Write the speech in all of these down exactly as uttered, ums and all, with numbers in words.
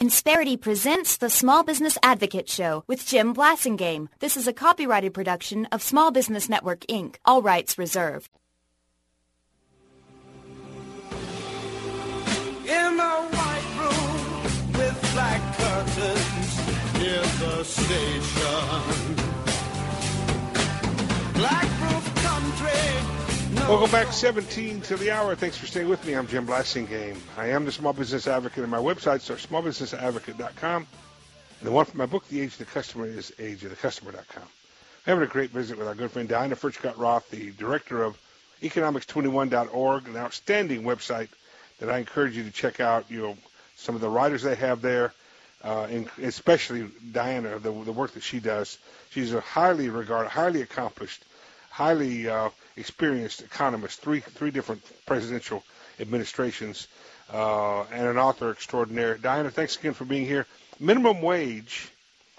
Insperity presents the Small Business Advocate Show with Jim Blasingame. This is a copyrighted production of Small Business Network, Incorporated. All rights reserved. In a white room with black curtains near the station. Black roof country. No. Welcome back, seventeen to the hour. Thanks for staying with me. I'm Jim Blasingame. I am the Small Business Advocate, and my websites are small business advocate dot com. And the one for my book, The Age of the Customer, is age of the customer dot com. I'm having a great visit with our good friend Diana Furchtgott-Roth, the director of economics twenty-one dot org, an outstanding website that I encourage you to check out. You know, some of the writers they have there, uh, and especially Diana, the, the work that she does. She's a highly regarded, highly accomplished, highly uh, experienced economist, three three different presidential administrations, uh, and an author extraordinaire. Diana, thanks again for being here. Minimum wage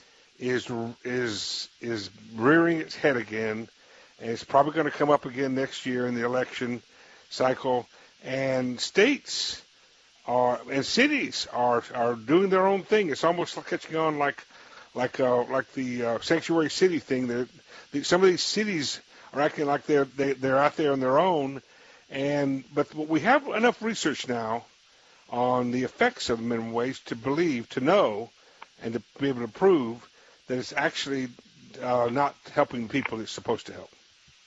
is is is rearing its head again, and it's probably going to come up again next year in the election cycle. And states are and cities are are doing their own thing. It's almost like catching on like like uh, like the uh, sanctuary city thing. That the, some of these cities are acting like they're they, they're out there on their own. And but we have enough research now on the effects of minimum wage to believe, to know, and to be able to prove that it's actually uh, not helping people it's supposed to help.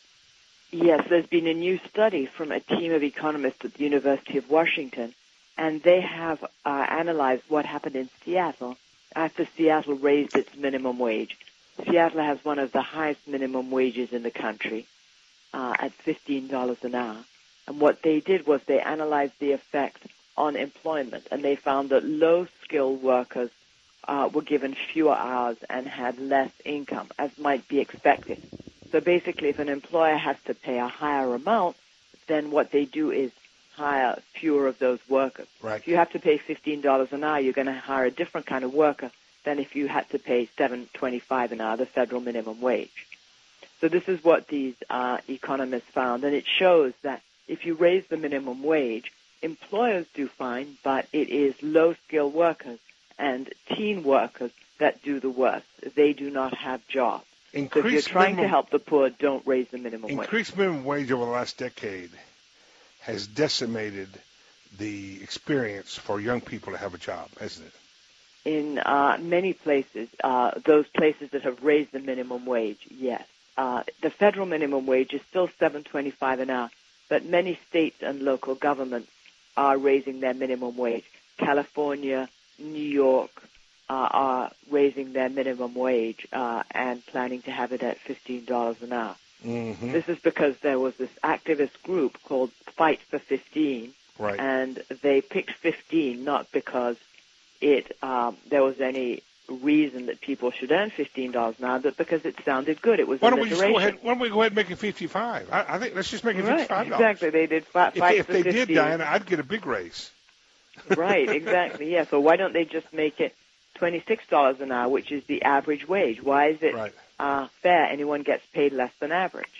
Yes, there's been a new study from a team of economists at the University of Washington, and they have uh, analyzed what happened in Seattle after Seattle raised its minimum wage. Seattle has one of the highest minimum wages in the country uh, at fifteen dollars an hour. And what they did was they analyzed the effect on employment, and they found that low-skilled workers uh, were given fewer hours and had less income, as might be expected. So basically, if an employer has to pay a higher amount, then what they do is hire fewer of those workers. Right. If you have to pay fifteen dollars an hour, you're going to hire a different kind of worker than if you had to pay seven dollars and twenty-five cents an hour, the federal minimum wage. So this is what these uh, economists found, and it shows that if you raise the minimum wage, employers do fine, but it is low-skilled workers and teen workers that do the worst. They do not have jobs. Increase so if you're trying minimum, to help the poor, don't raise the minimum wage. Increased minimum wage over the last decade has decimated the experience for young people to have a job, hasn't it? In uh, many places, uh, those places that have raised the minimum wage, yes. Uh, the federal minimum wage is still seven dollars and twenty-five cents an hour, but many states and local governments are raising their minimum wage. California, New York, Uh, are raising their minimum wage uh, and planning to have it at fifteen dollars an hour. Mm-hmm. This is because there was this activist group called Fight for fifteen, right. and they picked fifteen not because it um, there was any reason that people should earn fifteen dollars an hour, but because it sounded good. It was why don't we alliteration. just go ahead? Why don't we go ahead and make it fifty-five? I, I think let's just make it right, fifty-five dollars. Exactly, they did fi- if fight they, if for they fifteen. did, Diana, I'd get a big raise. Right, exactly. Yeah. So why don't they just make it twenty-six dollars an hour, which is the average wage? Why is it right. uh, fair? Anyone gets paid less than average.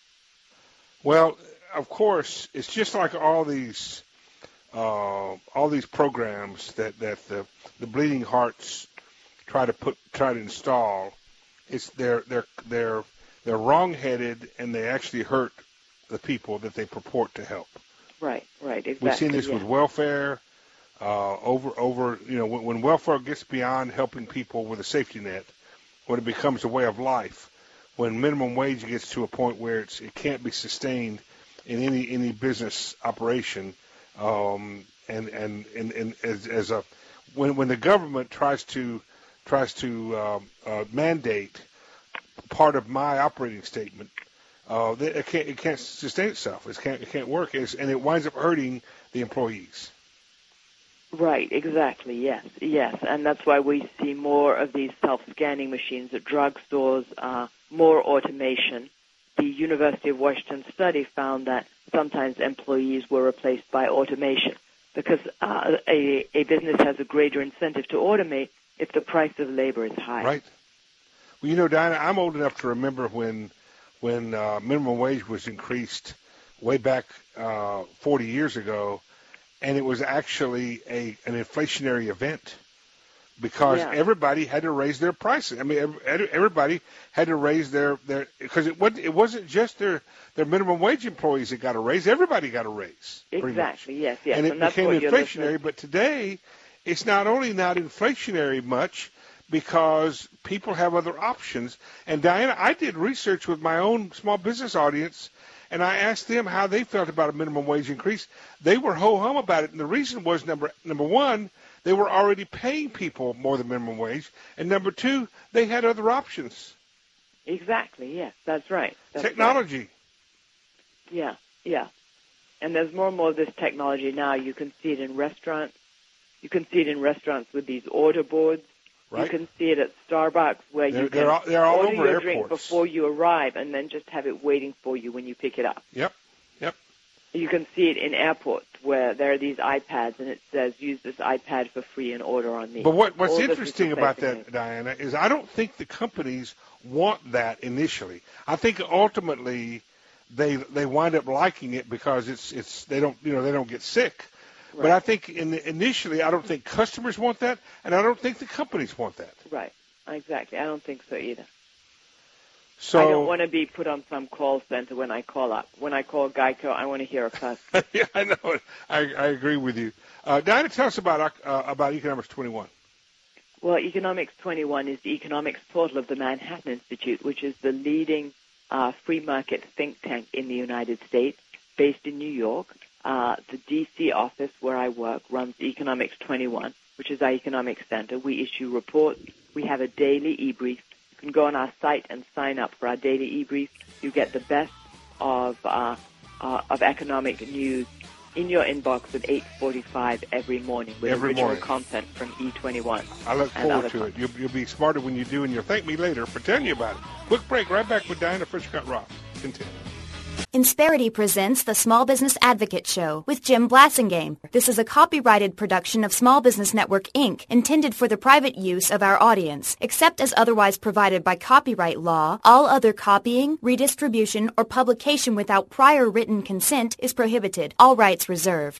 Well, of course, it's just like all these uh, all these programs that, that the, the bleeding hearts try to put try to install. It's they're they're they're they're wrong-headed, and they actually hurt the people that they purport to help. Right, right, exactly. We've seen this yeah. with welfare. Uh, over, over, you know, when, when welfare gets beyond helping people with a safety net, when it becomes a way of life, when minimum wage gets to a point where it's, it can't be sustained in any any business operation, um, and, and, and, and as, as a when when the government tries to tries to uh, uh, mandate part of my operating statement, uh, it can't it can't sustain itself. It can't it can't work, it's, and it winds up hurting the employees. Right, exactly, yes, yes. And that's why we see more of these self-scanning machines at drugstores, uh, more automation. The University of Washington study found that sometimes employees were replaced by automation because uh, a, a business has a greater incentive to automate if the price of labor is high. Right. Well, you know, Diana, I'm old enough to remember when when uh, minimum wage was increased way back uh, forty years ago, and it was actually a an inflationary event. because Yeah. everybody had to raise their prices. I mean, ev- everybody had to raise their their because it wasn't it wasn't just their their minimum wage employees that got a raise. Everybody got a raise. pretty much. Exactly. Yes. Yes. And it that's became what you're listening- inflationary. But today, it's not only not inflationary much because people have other options. And Diana, I did research with my own small business audience, and I asked them how they felt about a minimum wage increase. They were ho-hum about it, and the reason was number number one, they were already paying people more than minimum wage, and number two, they had other options. Exactly. Yes. That's right. That's right. Technology. Yeah, yeah. And there's more and more of this technology now. You can see it in restaurants. You can see it in restaurants with these order boards. Right. You can see it at Starbucks where They're- you they're can all- they're all order over your drink airports. before you arrive and then just have it waiting for you when you pick it up. Yep. Yep. You can see it in airports where there are these iPads and it says, use this iPad for free and order on me. But what, what's All this is interesting about replacing that, Diana, is I don't think the companies want that initially. I think ultimately they they wind up liking it because it's it's they don't you know they don't get sick. But Right. I think in the, initially I don't think customers want that, and I don't think the companies want that. Right. Exactly. I don't think so either. So I don't want to be put on some call center when I call up. When I call Geico, I want to hear a cuss. yeah, I know it. I, I agree with you. Uh, Diana, tell us about uh, about Economics twenty-one. Well, Economics twenty-one is the economics portal of the Manhattan Institute, which is the leading uh, free market think tank in the United States, based in New York. Uh, the D C office where I work runs Economics twenty-one, which is our economics center. We issue reports. We have a daily e-brief. You can go on our site and sign up for our daily e-brief. You get the best of uh, uh, of economic news in your inbox at eight forty-five every morning with Every original morning. content from E twenty-one. I look and forward other to con- it. You'll, you'll be smarter when you do, and you'll thank me later for telling you about it. Quick break. Right back with Diana Fritchcott-Ross. Continue. Insperity presents the Small Business Advocate Show with Jim Blassingame. This is a copyrighted production of Small Business Network, Incorporated, intended for the private use of our audience. Except as otherwise provided by copyright law, all other copying, redistribution, or publication without prior written consent is prohibited. All rights reserved.